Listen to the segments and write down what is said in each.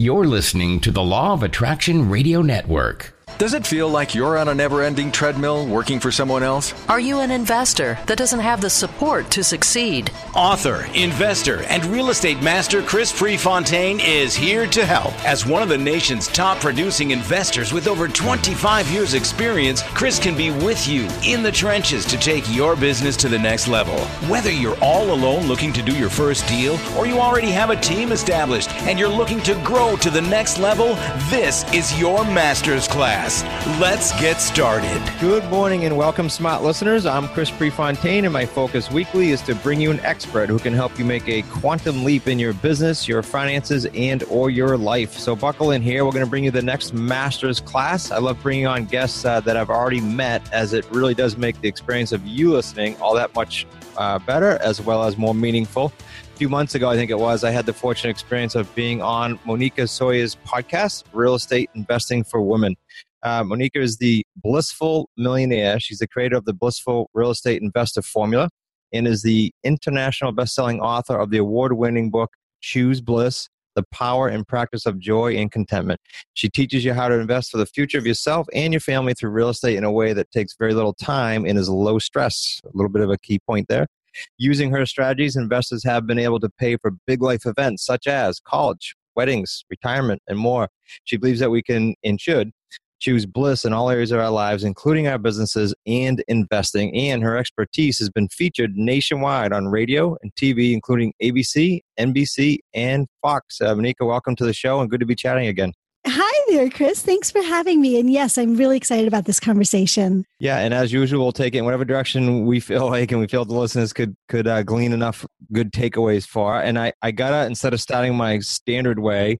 You're listening to the Law of Attraction Radio Network. Does it feel like you're on a never-ending treadmill working for someone else? Are you an investor that doesn't have the support to succeed? Author, investor, and real estate master Chris Prefontaine is here to help. As one of the nation's top producing investors with over 25 years experience, Chris can be with you in the trenches to take your business to the next level. Whether you're all alone looking to do your first deal, or you already have a team established and you're looking to grow to the next level, this is your master's class. Let's get started. Good morning and welcome, smart listeners. I'm Chris Prefontaine, and my focus weekly is to bring you an expert who can help you make a quantum leap in your business, your finances, and or your life. So buckle in here. We're going to bring you the next master's class. I love bringing on guests that I've already met, as it really does make the experience of you listening all that much better, as well as more meaningful. A few months ago, I think it was, I had the fortunate experience of being on Monica Sawyer's podcast, Real Estate Investing for Women. Monica is the Blissful Millionaire. She's the creator of the Blissful Real Estate Investor Formula and is the international best-selling author of the award-winning book, Choose Bliss, The Power and Practice of Joy and Contentment. She teaches you how to invest for the future of yourself and your family through real estate in a way that takes very little time and is low stress. A little bit of a key point there. Using her strategies, investors have been able to pay for big life events such as college, weddings, retirement, and more. She believes that we can and should choose bliss in all areas of our lives, including our businesses and investing. And her expertise has been featured nationwide on radio and TV, including ABC, NBC, and Fox. Monica, welcome to the show and good to be chatting again. Hi there, Chris. Thanks for having me. And yes, I'm really excited about this conversation. Yeah, and as usual, we'll take it in whatever direction we feel like, and we feel the listeners could glean enough good takeaways for. And I gotta, instead of starting my standard way,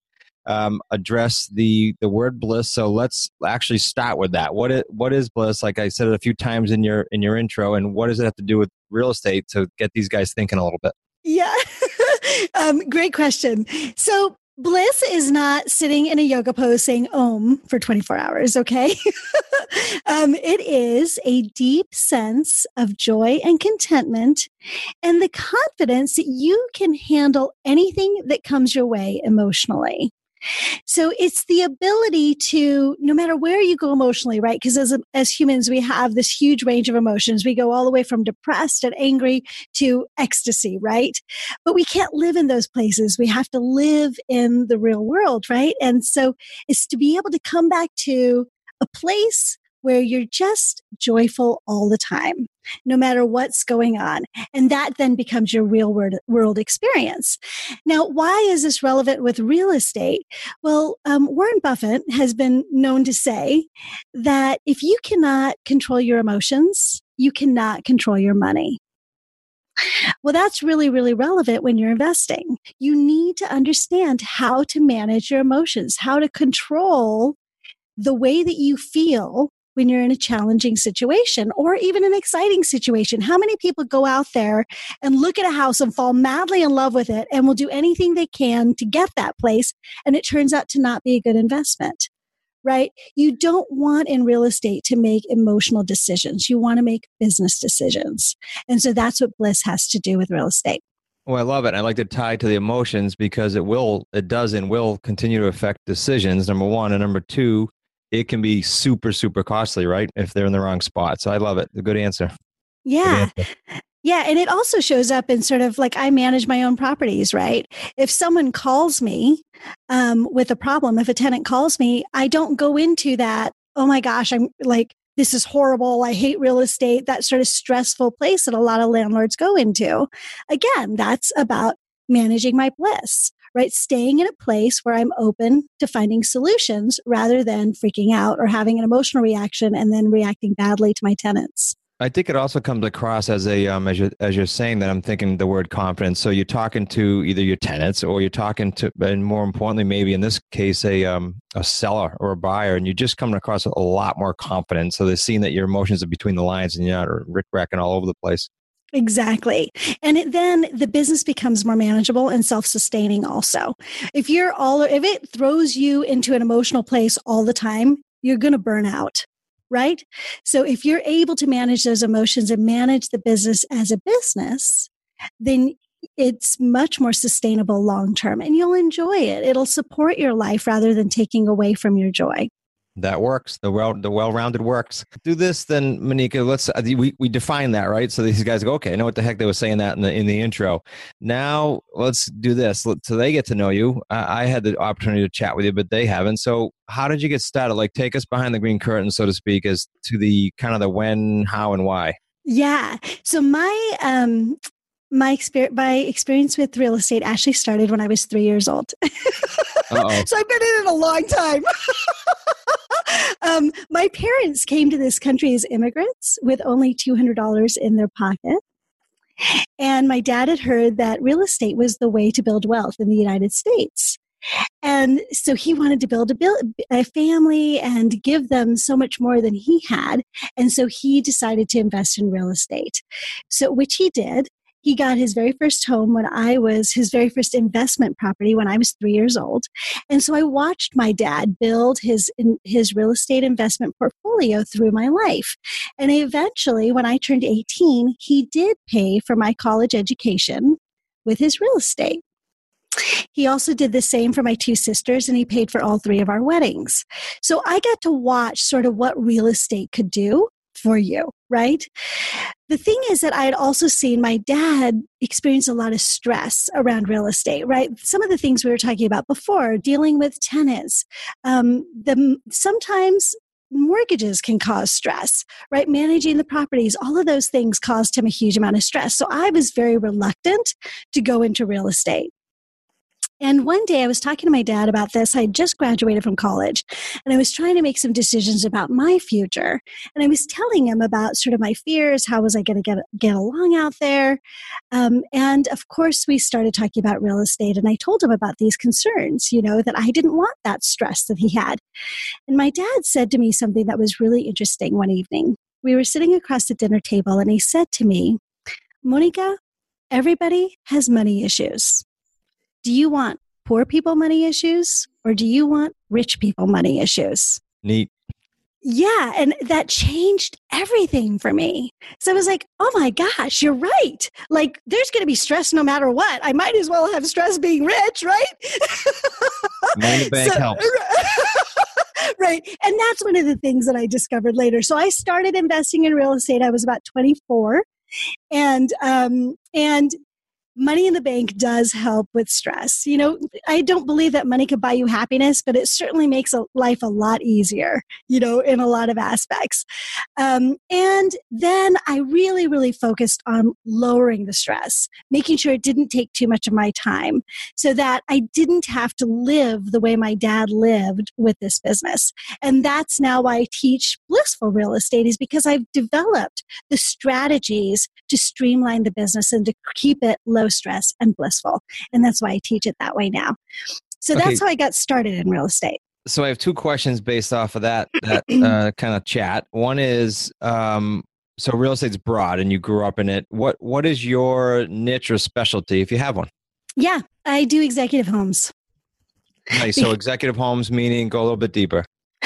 address the word bliss. So let's actually start with that. What is bliss? Like I said it a few times in your intro, and what does it have to do with real estate to get these guys thinking a little bit? Yeah, great question. So bliss is not sitting in a yoga pose saying Om for 24 hours, okay? It is a deep sense of joy and contentment and the confidence that you can handle anything that comes your way emotionally. So it's the ability to, no matter where you go emotionally, right? Because as humans, we have this huge range of emotions. We go all the way from depressed and angry to ecstasy, right? But we can't live in those places. We have to live in the real world, right? And so it's to be able to come back to a place where you're just joyful all the time, no matter what's going on. And that then becomes your real world experience. Now, why is this relevant with real estate? Well, Warren Buffett has been known to say that if you cannot control your emotions, you cannot control your money. Well, that's really, really relevant when you're investing. You need to understand how to manage your emotions, how to control the way that you feel when you're in a challenging situation or even an exciting situation. How many people go out there and look at a house and fall madly in love with it and will do anything they can to get that place, and it turns out to not be a good investment, right? You don't want in real estate to make emotional decisions. You want to make business decisions. And so that's what bliss has to do with real estate. Well, I love it. I like to tie to the emotions because it does and will continue to affect decisions, number one. And number two, it can be super, super costly, right? If they're in the wrong spot. So I love it. A good answer. Yeah. Good answer. Yeah. And it also shows up in sort of like I manage my own properties, right? If someone calls me with a problem, if a tenant calls me, I don't go into that, oh my gosh, I'm like, this is horrible. I hate real estate. That sort of stressful place that a lot of landlords go into. Again, that's about managing my bliss. Right? Staying in a place where I'm open to finding solutions rather than freaking out or having an emotional reaction and then reacting badly to my tenants. I think it also comes across as as you're saying that, I'm thinking the word confidence. So you're talking to either your tenants or you're talking to, and more importantly, maybe in this case, a seller or a buyer, and you're just coming across a lot more confident. So they're seeing that your emotions are between the lines and you're not rick-racking all over the place. Exactly. And then the business becomes more manageable and self-sustaining also. If it throws you into an emotional place all the time, you're going to burn out, right? So if you're able to manage those emotions and manage the business as a business, then it's much more sustainable long term, and you'll enjoy it. It'll support your life rather than taking away from your joy. That works. The well-rounded works. Do this, then, Monica. Let's we define that, right? So these guys go, okay, I know what the heck they were saying that in the intro. Now let's do this. So they get to know you. I had the opportunity to chat with you, but they haven't. So how did you get started? Like, take us behind the green curtain, so to speak, as to the kind of the when, how, and why. Yeah. So my experience with real estate actually started when I was 3 years old. So I've been in it a long time. My parents came to this country as immigrants with only $200 in their pocket. And my dad had heard that real estate was the way to build wealth in the United States. And so he wanted to build a family and give them so much more than he had. And so he decided to invest in real estate. So, which he did. He got his very first home his very first investment property when I was 3 years old. And so I watched my dad build his real estate investment portfolio through my life. And eventually, when I turned 18, he did pay for my college education with his real estate. He also did the same for my two sisters, and he paid for all three of our weddings. So I got to watch sort of what real estate could do for you, right? The thing is that I had also seen my dad experience a lot of stress around real estate, right? Some of the things we were talking about before, dealing with tenants, sometimes mortgages can cause stress, right? Managing the properties, all of those things caused him a huge amount of stress. So I was very reluctant to go into real estate. And one day I was talking to my dad about this. I had just graduated from college, and I was trying to make some decisions about my future. And I was telling him about sort of my fears. How was I going to get along out there? And of course, we started talking about real estate, and I told him about these concerns, that I didn't want that stress that he had. And my dad said to me something that was really interesting one evening. We were sitting across the dinner table, and he said to me, "Monica, everybody has money issues. Do you want poor people money issues, or do you want rich people money issues?" Neat. Yeah. And that changed everything for me. So I was like, oh my gosh, you're right. Like, there's going to be stress no matter what. I might as well have stress being rich, right? Money in the bank helps. Right. And that's one of the things that I discovered later. So I started investing in real estate. I was about 24. And money in the bank does help with stress. I don't believe that money could buy you happiness, but it certainly makes life a lot easier, in a lot of aspects. And then I really, really focused on lowering the stress, making sure it didn't take too much of my time so that I didn't have to live the way my dad lived with this business. And that's now why I teach blissful real estate, is because I've developed the strategies to streamline the business and to keep it low stress and blissful. And that's why I teach it that way now. So that's how I got started in real estate. So I have two questions based off of that kind of chat. One is, so real estate's broad and you grew up in it. What is your niche or specialty, if you have one? Yeah, I do executive homes. Nice. So executive homes, meaning go a little bit deeper.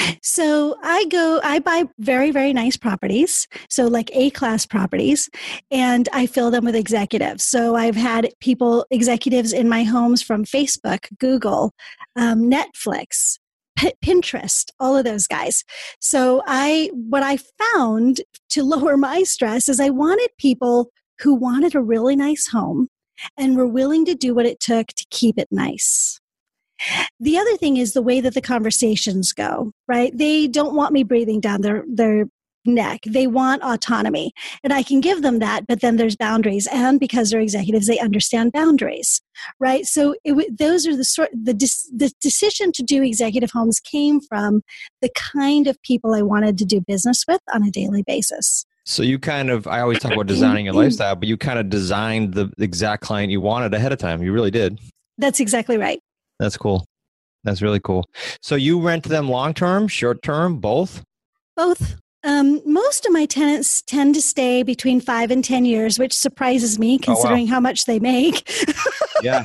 So I buy very, very nice properties. So like A-class properties, and I fill them with executives. So I've had executives in my homes from Facebook, Google, Netflix, Pinterest, all of those guys. So what I found to lower my stress is I wanted people who wanted a really nice home and were willing to do what it took to keep it nice. The other thing is the way that the conversations go, right? They don't want me breathing down their neck. They want autonomy. And I can give them that, but then there's boundaries. And because they're executives, they understand boundaries, right? So those are the decision to do executive homes came from the kind of people I wanted to do business with on a daily basis. So you I always talk about designing your lifestyle, but you kind of designed the exact client you wanted ahead of time. You really did. That's exactly right. That's cool. That's really cool. So you rent them long-term, short-term, both? Both. Most of my tenants tend to stay between 5 and 10 years, which surprises me considering how much they make. Yeah.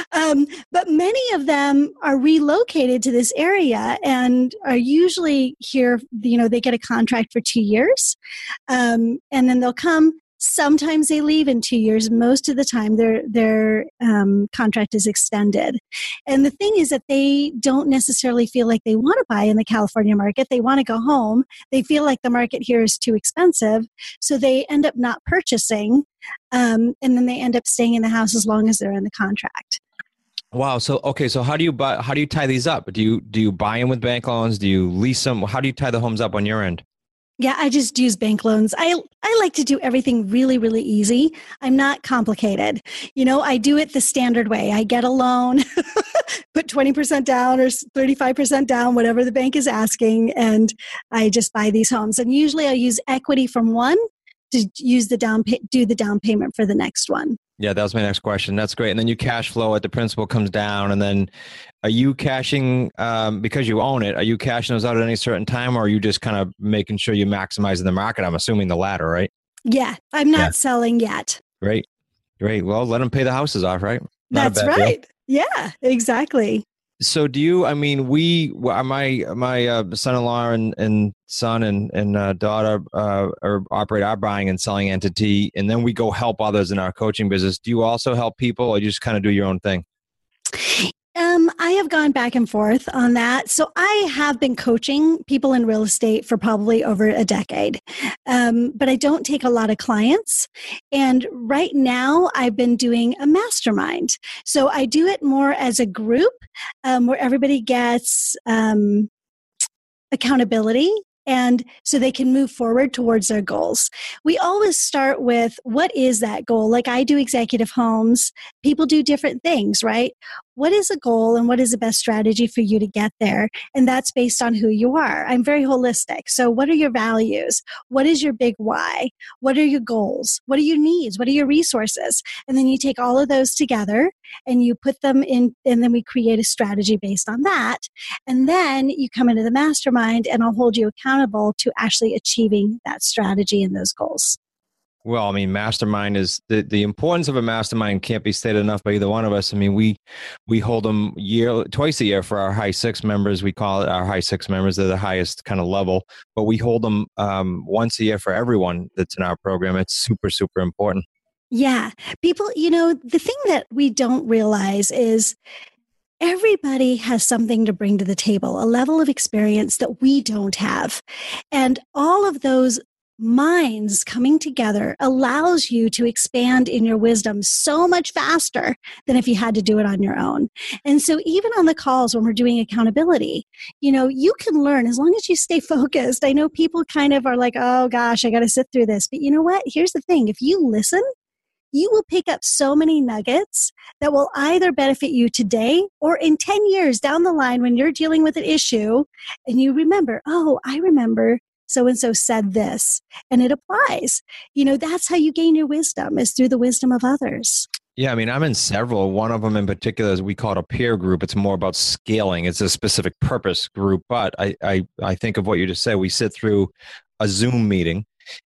But many of them are relocated to this area and are usually here, they get a contract for 2 years. And then they'll come, Sometimes they leave in 2 years. Most of the time, their contract is extended. And the thing is that they don't necessarily feel like they want to buy in the California market. They want to go home. They feel like the market here is too expensive, so they end up not purchasing, and then they end up staying in the house as long as they're in the contract. Wow. So, okay. So how do you tie these up? Do you buy them with bank loans? Do you lease them? How do you tie the homes up on your end? Yeah, I just use bank loans. I like to do everything really, really easy. I'm not complicated. I do it the standard way. I get a loan, put 20% down or 35% down, whatever the bank is asking, and I just buy these homes. And usually I use equity from one to use do the down payment for the next one. Yeah, that was my next question. That's great. And then you cash flow it, the principal comes down, and then are you cashing, because you own it, are you cashing those out at any certain time, or are you just kind of making sure you're maximizing the market? I'm assuming the latter, right? Yeah, I'm not selling yet. Great. Well, let them pay the houses off, right? That's right. Deal. Yeah, exactly. So do you, my son-in-law and son and daughter operate our buying and selling entity, and then we go help others in our coaching business. Do you also help people, or you just kind of do your own thing? I have gone back and forth on that. So I have been coaching people in real estate for probably over a decade, but I don't take a lot of clients. And right now I've been doing a mastermind. So I do it more as a group where everybody gets accountability, and so they can move forward towards their goals. We always start with, what is that goal? Like I do executive homes. People do different things, right? What is a goal and what is the best strategy for you to get there? And that's based on who you are. I'm very holistic. So what are your values? What is your big why? What are your goals? What are your needs? What are your resources? And then you take all of those together and you put them in, and then we create a strategy based on that. And then you come into the mastermind and I'll hold you accountable to actually achieving that strategy and those goals. Well, mastermind is the importance of a mastermind can't be stated enough by either one of us. We hold them twice a year for our high six members. We call it our high six members. They're the highest kind of level, but we hold them once a year for everyone that's in our program. It's super, super important. Yeah. People, the thing that we don't realize is everybody has something to bring to the table, a level of experience that we don't have. And all of those minds coming together allows you to expand in your wisdom so much faster than if you had to do it on your own. And so even on the calls when we're doing accountability, you can learn as long as you stay focused. I know people kind of are like, oh gosh, I got to sit through this. But you know what? Here's the thing. If you listen, you will pick up so many nuggets that will either benefit you today or in 10 years down the line when you're dealing with an issue and you remember, oh, I remember so-and-so said this, and it applies. That's how you gain your wisdom, is through the wisdom of others. Yeah, I'm in several. One of them in particular is, we call it a peer group. It's more about scaling. It's a specific purpose group. But I think of what you just said. We sit through a Zoom meeting,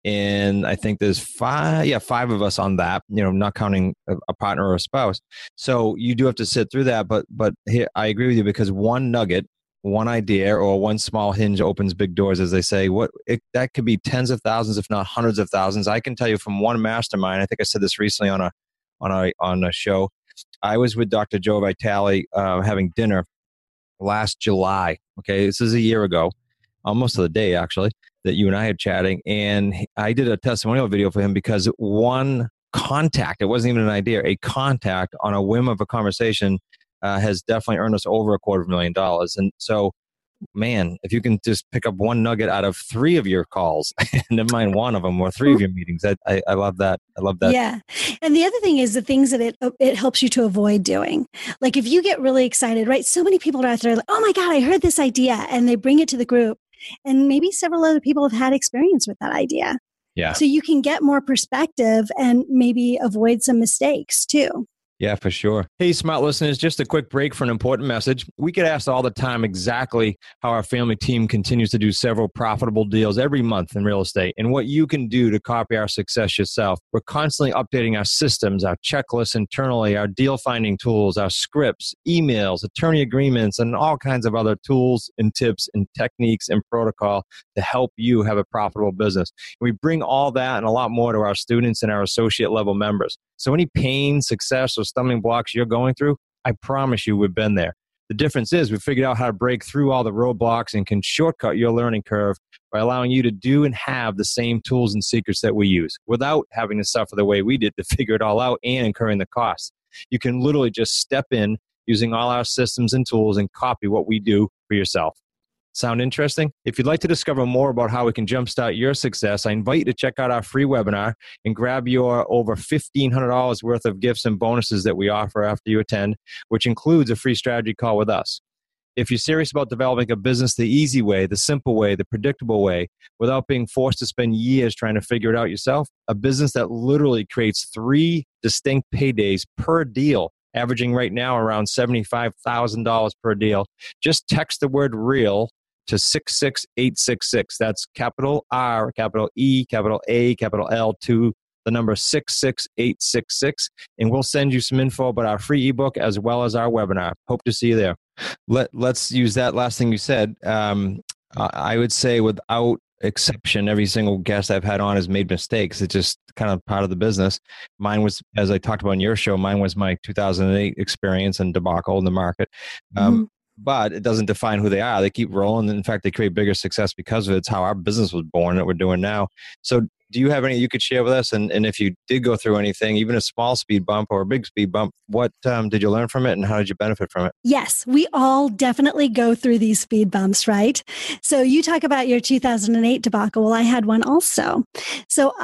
and I think there's five of us on that, not counting a partner or a spouse. So you do have to sit through that. But here, I agree with you, because one nugget, one idea, or one small hinge opens big doors, as they say. That could be tens of thousands, if not hundreds of thousands. I can tell you from one mastermind. I think I said this recently on a show. I was with Dr. Joe Vitale having dinner last July. Okay, this is a year ago, almost to the day actually, that you and I had chatting, and I did a testimonial video for him because one contact, it wasn't even an idea, a contact on a whim of a conversation has definitely earned us over $250,000. And so, man, if you can just pick up one nugget out of 3 of your calls, never mind one of them, or 3 of your meetings, I love that. I love that. Yeah. And the other thing is the things that it helps you to avoid doing. Like if you get really excited, right? So many people are out there like, oh my God, I heard this idea, and they bring it to the group. And maybe several other people have had experience with that idea. Yeah. So you can get more perspective and maybe avoid some mistakes too. Yeah, for sure. Hey, smart listeners, just a quick break for an important message. We get asked all the time exactly how our family team continues to do several profitable deals every month in real estate and what you can do to copy our success yourself. We're constantly updating our systems, our checklists internally, our deal finding tools, our scripts, emails, attorney agreements, and all kinds of other tools and tips and techniques and protocol to help you have a profitable business. We bring all that and a lot more to our students and our associate level members. So any pain, success, or stumbling blocks you're going through, I promise you we've been there. The difference is we figured out how to break through all the roadblocks and can shortcut your learning curve by allowing you to do and have the same tools and secrets that we use without having to suffer the way we did to figure it all out and incurring the costs. You can literally just step in using all our systems and tools and copy what we do for yourself. Sound interesting? If you'd like to discover more about how we can jumpstart your success, I invite you to check out our free webinar and grab your over $1,500 worth of gifts and bonuses that we offer after you attend, which includes a free strategy call with us. If you're serious about developing a business the easy way, the simple way, the predictable way, without being forced to spend years trying to figure it out yourself, a business that literally creates 3 distinct paydays per deal, averaging right now around $75,000 per deal, just text the word REAL to 66866. That's capital R, capital E, capital A, capital L to the number 66866. And we'll send you some info about our free ebook as well as our webinar. Hope to see you there. Let's use that last thing you said. I would say without exception, every single guest I've had on has made mistakes. It's just kind of part of the business. Mine was, as I talked about in your show, mine was my 2008 experience and debacle in the market. But it doesn't define who they are. They keep rolling. In fact, they create bigger success because of it. It's how our business was born that we're doing now. So do you have any you could share with us? And if you did go through anything, even a small speed bump or a big speed bump, what did you learn from it and how did you benefit from it? Yes, we all definitely go through these speed bumps, right? So you talk about your 2008 debacle. Well, I had one also. So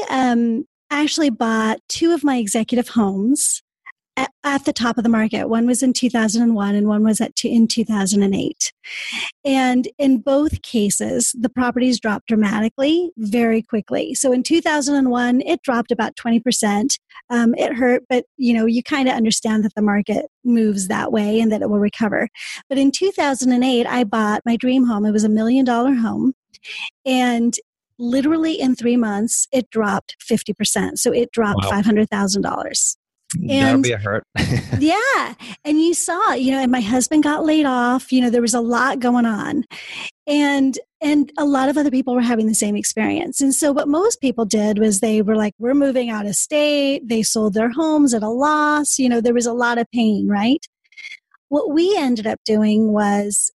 I actually bought 2 of my executive homes at the top of the market. One was in 2001 and one was in 2008. And in both cases, the properties dropped dramatically, very quickly. So in 2001, it dropped about 20%. It hurt, but you kind of understand that the market moves that way and that it will recover. But in 2008, I bought my dream home. It was $1 million home. And literally in 3 months, it dropped 50%. So it dropped $500,000. That'll be a hurt. Yeah. And you saw, and my husband got laid off, there was a lot going on. And a lot of other people were having the same experience. And so what most people did was they were like, we're moving out of state. They sold their homes at a loss. There was a lot of pain, right? What we ended up doing was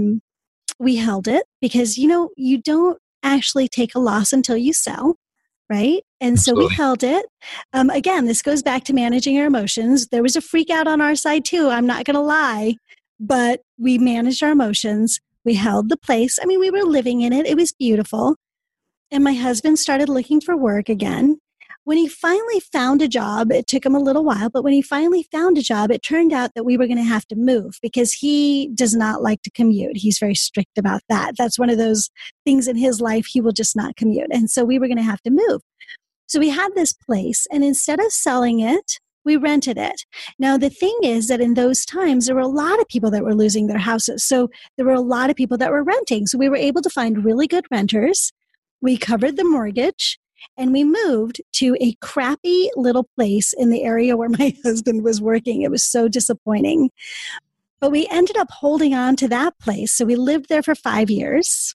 we held it because, you don't actually take a loss until you sell. Right? And Absolutely. So we held it. Again, this goes back to managing our emotions. There was a freak out on our side too. I'm not going to lie, but we managed our emotions. We held the place. I mean, we were living in it. It was beautiful. And my husband started looking for work again. When he finally found a job, it took him a little while, but when he finally found a job, it turned out that we were going to have to move because he does not like to commute. He's very strict about that. That's one of those things in his life. He will just not commute. And so we were going to have to move. So we had this place, and instead of selling it, we rented it. Now, the thing is that in those times, there were a lot of people that were losing their houses. So there were a lot of people that were renting. So we were able to find really good renters. We covered the mortgage. And we moved to a crappy little place in the area where my husband was working. It was so disappointing. But we ended up holding on to that place. So we lived there for 5 years.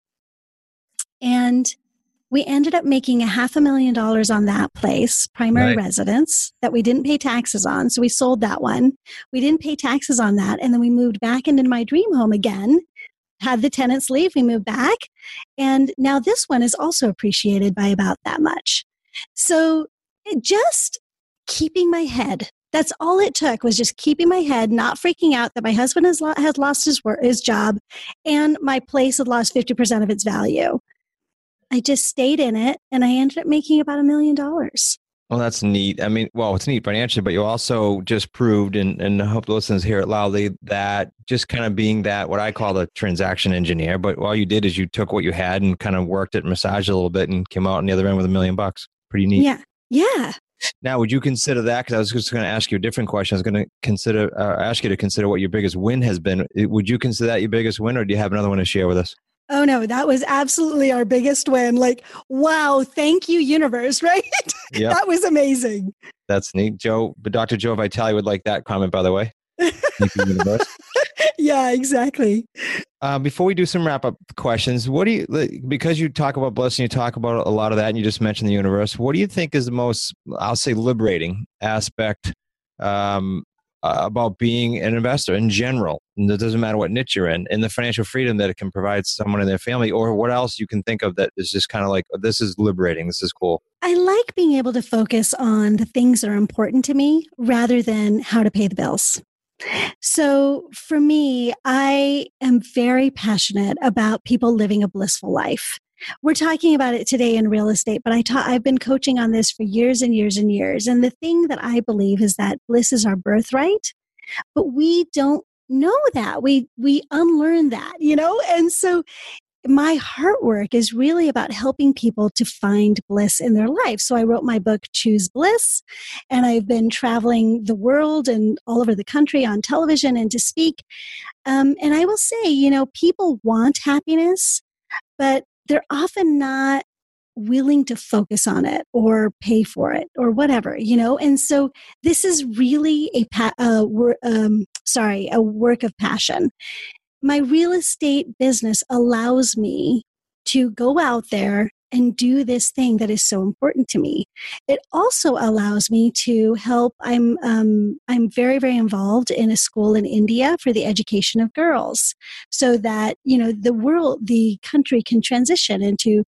And we ended up making $500,000 on that place, primary residence, that we didn't pay taxes on. So we sold that one. We didn't pay taxes on that. And then we moved back into my dream home again. Had the tenants leave, we moved back. And now this one is also appreciated by about that much. So just keeping my head, that's all it took, was just keeping my head, not freaking out that my husband has lost his job and my place had lost 50% of its value. I just stayed in it and I ended up making about $1 million. Well, that's neat. I mean, it's neat financially, but you also just proved, and I hope the listeners hear it loudly, that just kind of being that, what I call the transaction engineer, but all you did is you took what you had and kind of worked it, massaged it a little bit and came out on the other end with $1 million. Pretty neat. Yeah. Now, would you consider that? Because I was just going to ask you a different question. I was going to ask you to consider what your biggest win has been. Would you consider that your biggest win, or do you have another one to share with us? Oh, no, that was absolutely our biggest win. Like, wow, thank you, universe, right? Yep. That was amazing. That's neat. Dr. Joe Vitale would like that comment, by the way. Thank you, universe. Yeah, exactly. Before we do some wrap-up questions, because you talk about bliss and you talk about a lot of that and you just mentioned the universe, what do you think is the most, I'll say, liberating aspect about being an investor in general? And it doesn't matter what niche you're in, and the financial freedom that it can provide someone in their family, or what else you can think of that is just kind of like, this is liberating, this is cool. I like being able to focus on the things that are important to me rather than how to pay the bills. So for me, I am very passionate about people living a blissful life. We're talking about it today in real estate, but I've been coaching on this for years and years and years. And the thing that I believe is that bliss is our birthright, but we don't know that. We unlearn that, And so my heart work is really about helping people to find bliss in their life. So I wrote my book, Choose Bliss, and I've been traveling the world and all over the country on television and to speak. And I will say, people want happiness, but they're often not willing to focus on it or pay for it or whatever, And so this is really a work of passion. My real estate business allows me to go out there and do this thing that is so important to me. It also allows me to help. I'm very, very involved in a school in India for the education of girls, so that the country can transition into,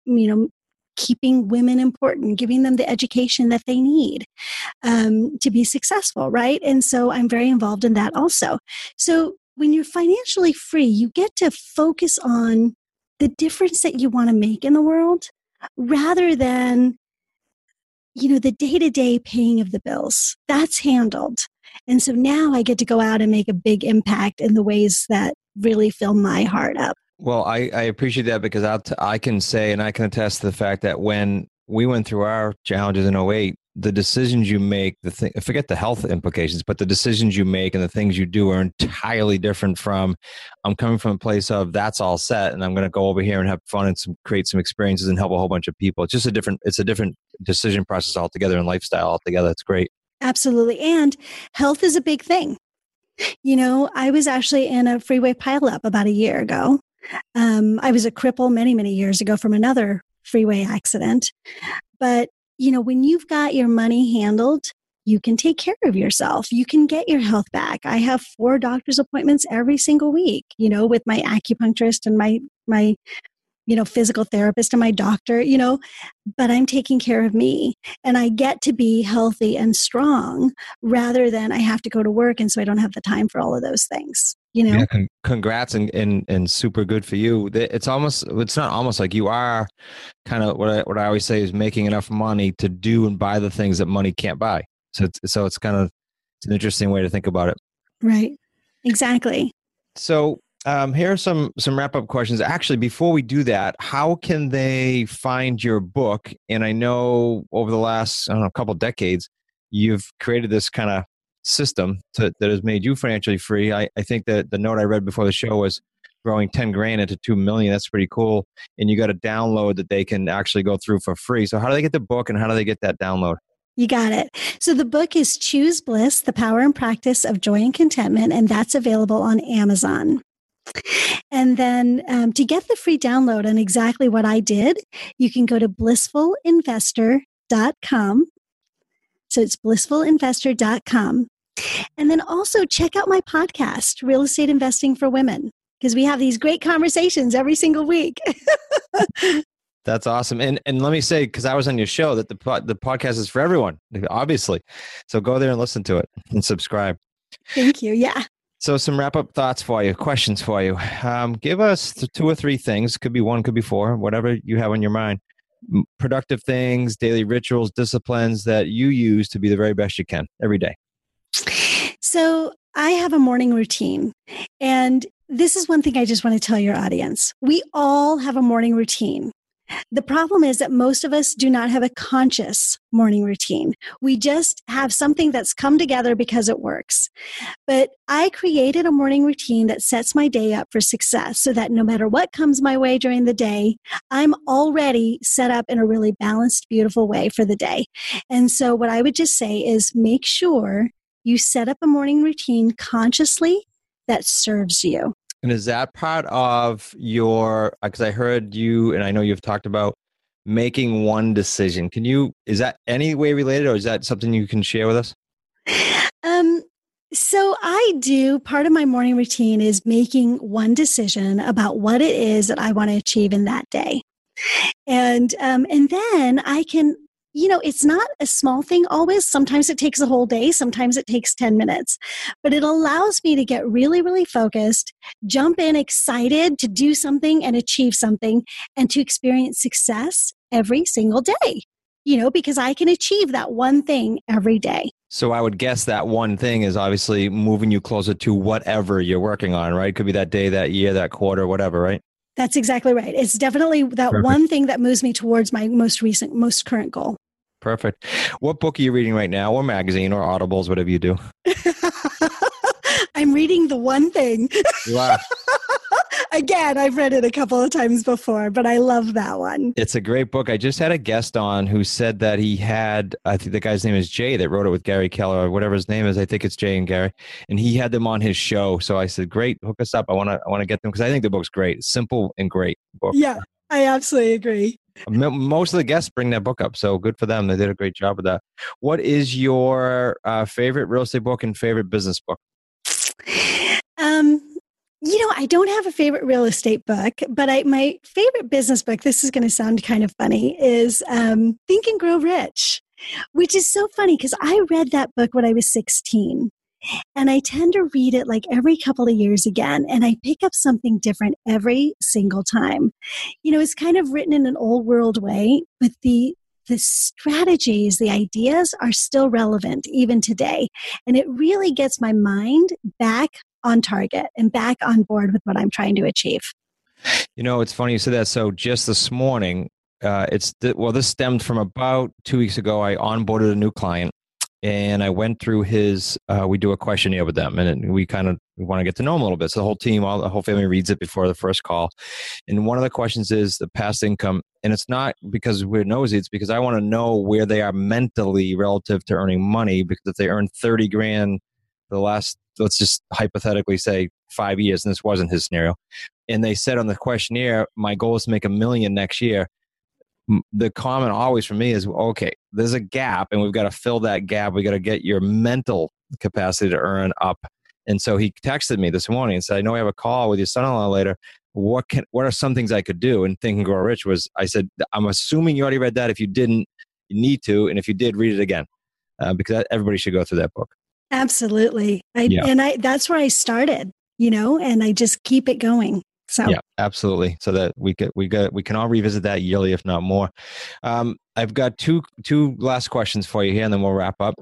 keeping women important, giving them the education that they need to be successful, right? And so I'm very involved in that also. So when you're financially free, you get to focus on the difference that you want to make in the world rather than, the day-to-day paying of the bills. That's handled. And so now I get to go out and make a big impact in the ways that really fill my heart up. Well, I appreciate that, because I can say, and I can attest to the fact that when we went through our challenges in 2008, the decisions you make, forget the health implications, but the decisions you make and the things you do are entirely different from, I'm coming from a place of that's all set and I'm going to go over here and have fun and create some experiences and help a whole bunch of people. It's a different decision process altogether and lifestyle altogether. It's great. Absolutely. And health is a big thing. I was actually in a freeway pileup about a year ago. I was a cripple many, many years ago from another freeway accident. But when you've got your money handled, you can take care of yourself. You can get your health back. I have 4 doctor's appointments every single week, with my acupuncturist and my physical therapist and my doctor, but I'm taking care of me, and I get to be healthy and strong rather than I have to go to work. And so I don't have the time for all of those things. Yeah, congrats and super good for you. It's not almost like you are kind of what I always say is making enough money to do and buy the things that money can't buy. So it's an interesting way to think about it. Right. Exactly. So here are some wrap-up questions. Actually, before we do that, how can they find your book? And I know over the last, couple decades, you've created this kind of system that has made you financially free. I think that the note I read before the show was growing 10 grand into 2 million. That's pretty cool. And you got a download that they can actually go through for free. So how do they get the book and how do they get that download? You got it. So the book is Choose Bliss, The Power and Practice of Joy and Contentment, and that's available on Amazon. And then to get the free download on exactly what I did, you can go to blissfulinvestor.com. So it's blissfulinvestor.com. And then also check out my podcast, Real Estate Investing for Women, because we have these great conversations every single week. That's awesome. And let me say, because I was on your show, that the podcast is for everyone, obviously. So go there and listen to it and subscribe. Thank you. Yeah. So some wrap-up thoughts for you, questions for you. Give us 2 or 3 things. Could be 1, could be 4, whatever you have on your mind. Productive things, daily rituals, disciplines that you use to be the very best you can every day. So I have a morning routine. And this is one thing I just want to tell your audience. We all have a morning routine. The problem is that most of us do not have a conscious morning routine. We just have something that's come together because it works. But I created a morning routine that sets my day up for success so that no matter what comes my way during the day, I'm already set up in a really balanced, beautiful way for the day. And so what I would just say is make sure you set up a morning routine consciously that serves you. And is that part of your, because I heard you, and I know you've talked about making one decision. Is that any way related, or is that something you can share with us? So I do, part of my morning routine is making one decision about what it is that I want to achieve in that day. And then I can, it's not a small thing always. Sometimes it takes a whole day. Sometimes it takes 10 minutes. But it allows me to get really, really focused, jump in excited to do something and achieve something, and to experience success every single day, because I can achieve that one thing every day. So I would guess that one thing is obviously moving you closer to whatever you're working on, right? Could be that day, that year, that quarter, whatever, right? That's exactly right. It's definitely that Perfect. One thing that moves me towards my most current goal. Perfect. What book are you reading right now, or magazine, or Audibles, whatever you do? I'm reading The One Thing. Wow. Again, I've read it a couple of times before, but I love that one. It's a great book. I just had a guest on who said that he had, I think the guy's name is Jay that wrote it with Gary Keller, or whatever his name is. I think it's Jay and Gary. And he had them on his show. So I said, great, hook us up. I want to get them because I think the book's great. Simple and great book. Yeah, I absolutely agree. Most of the guests bring that book up. So good for them. They did a great job with that. What is your favorite real estate book and favorite business book? I don't have a favorite real estate book, but my favorite business book, this is going to sound kind of funny, is Think and Grow Rich, which is so funny because I read that book when I was 16. And I tend to read it like every couple of years again, and I pick up something different every single time. It's kind of written in an old world way, but the strategies, the ideas are still relevant even today. And it really gets my mind back on target and back on board with what I'm trying to achieve. It's funny you said that. So just this morning, this stemmed from about 2 weeks ago. I onboarded a new client, and I went through we do a questionnaire with them, and we want to get to know them a little bit. So the whole team, the whole family reads it before the first call. And one of the questions is the past income. And it's not because we're nosy, it's because I want to know where they are mentally relative to earning money. Because if they earn 30 grand the last, let's just hypothetically say 5 years, and this wasn't his scenario, and they said on the questionnaire, my goal is to make $1 million next year. The comment always for me is, okay, there's a gap and we've got to fill that gap. We got to get your mental capacity to earn up. And so he texted me this morning and said, I know I have a call with your son-in-law later. What are some things I could do? And Think and Grow Rich I said, I'm assuming you already read that. If you didn't, you need to. And if you did, read it again, because everybody should go through that book. Absolutely. That's where I started, and I just keep it going. So yeah, absolutely. So that we can all revisit that yearly, if not more. I've got two last questions for you here, and then we'll wrap up.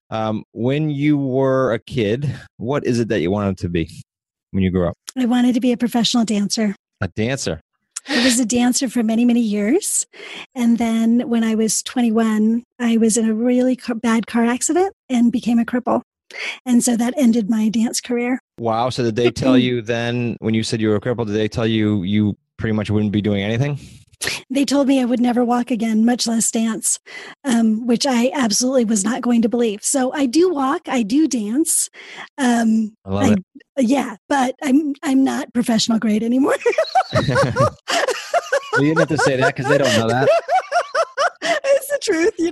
When you were a kid, what is it that you wanted to be when you grew up? I wanted to be a professional dancer. A dancer. I was a dancer for many, many years. And then when I was 21, I was in a really bad car accident and became a cripple. And so that ended my dance career. Wow. So did they tell you then, when you said you were a cripple, did they tell you pretty much wouldn't be doing anything? They told me I would never walk again, much less dance, which I absolutely was not going to believe. So I do walk, I do dance. I love it. Yeah, but I'm not professional grade anymore. Well, you didn't have to say that because they don't know that. It's the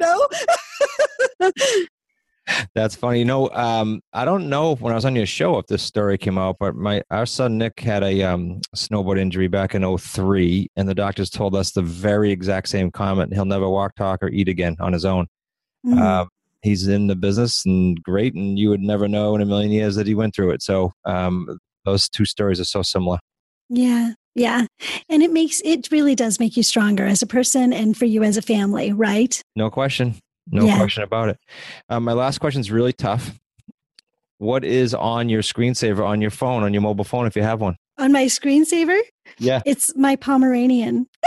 truth, That's funny. I don't know when I was on your show if this story came out, but our son Nick had a snowboard injury back in 2003, and the doctors told us the very exact same comment. He'll never walk, talk, or eat again on his own. Mm. He's in the business and great, and you would never know in a million years that he went through it. So those two stories are so similar. Yeah. Yeah. And it really does make you stronger as a person and for you as a family, right? No question. No question about it. My last question is really tough. What is on your screensaver on your phone, on your mobile phone, if you have one? On my screensaver? Yeah. It's my Pomeranian.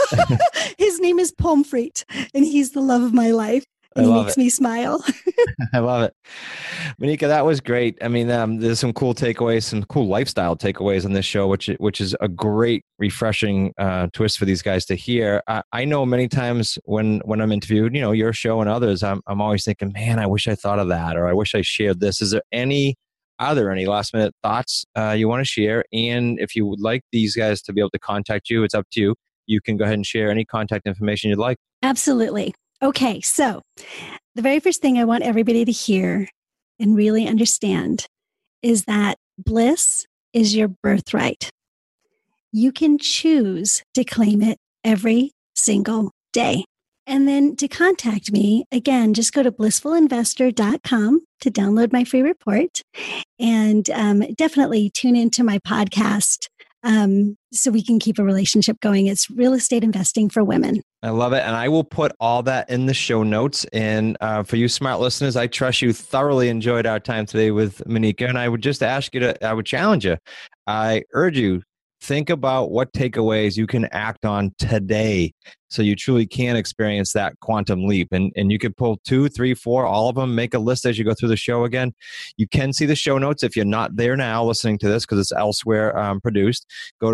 His name is Pomfret, and he's the love of my life. And he makes me smile. I love it. Monica, that was great. I mean, there's some cool takeaways, some cool lifestyle takeaways on this show, which is a great, refreshing twist for these guys to hear. I know many times when I'm interviewed, your show and others, I'm always thinking, man, I wish I thought of that, or I wish I shared this. Is there any last minute thoughts you want to share? And if you would like these guys to be able to contact you, it's up to you. You can go ahead and share any contact information you'd like. Absolutely. Okay, so the very first thing I want everybody to hear and really understand is that bliss is your birthright. You can choose to claim it every single day. And then to contact me, again, just go to blissfulinvestor.com to download my free report, and definitely tune into my podcast so we can keep a relationship going. It's Real Estate Investing for Women. I love it. And I will put all that in the show notes. And for you smart listeners, I trust you thoroughly enjoyed our time today with Monica. And I would just ask you I would challenge you. I urge you, think about what takeaways you can act on today so you truly can experience that quantum leap. And you could pull 2, 3, 4, all of them, make a list as you go through the show again. You can see the show notes if you're not there now listening to this because it's elsewhere produced. Go to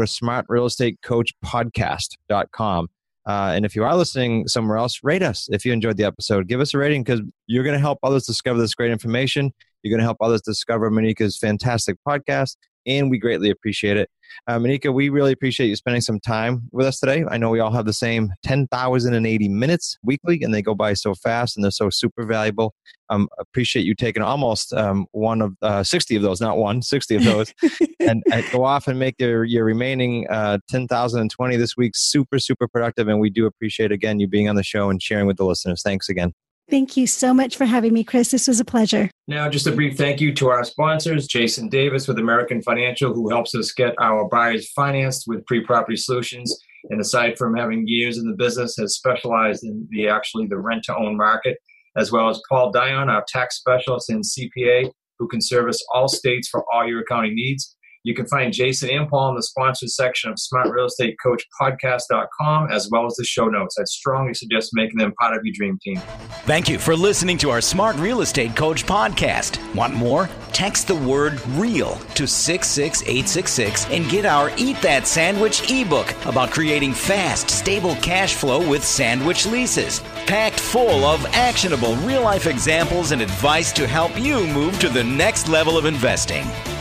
smartrealestatecoachpodcast.com. And if you are listening somewhere else, rate us if you enjoyed the episode. Give us a rating because you're going to help others discover this great information. You're going to help others discover Monica's fantastic podcast, and we greatly appreciate it. Monica, we really appreciate you spending some time with us today. I know we all have the same 10,080 minutes weekly, and they go by so fast, and they're so super valuable. Appreciate you taking almost 60 of those, not 60 of those, and go off and make your remaining 10,020 this week super, super productive. And we do appreciate, again, you being on the show and sharing with the listeners. Thanks again. Thank you so much for having me, Chris. This was a pleasure. Now, just a brief thank you to our sponsors, Jason Davis with American Financial, who helps us get our buyers financed with pre-property solutions. And aside from having years in the business, has specialized in the rent-to-own market, as well as Paul Dion, our tax specialist and CPA, who can service all states for all your accounting needs. You can find Jason and Paul in the sponsors section of smartrealestatecoachpodcast.com, as well as the show notes. I'd strongly suggest making them part of your dream team. Thank you for listening to our Smart Real Estate Coach podcast. Want more? Text the word REAL to 66866 and get our Eat That Sandwich ebook about creating fast, stable cash flow with sandwich leases. Packed full of actionable real-life examples and advice to help you move to the next level of investing.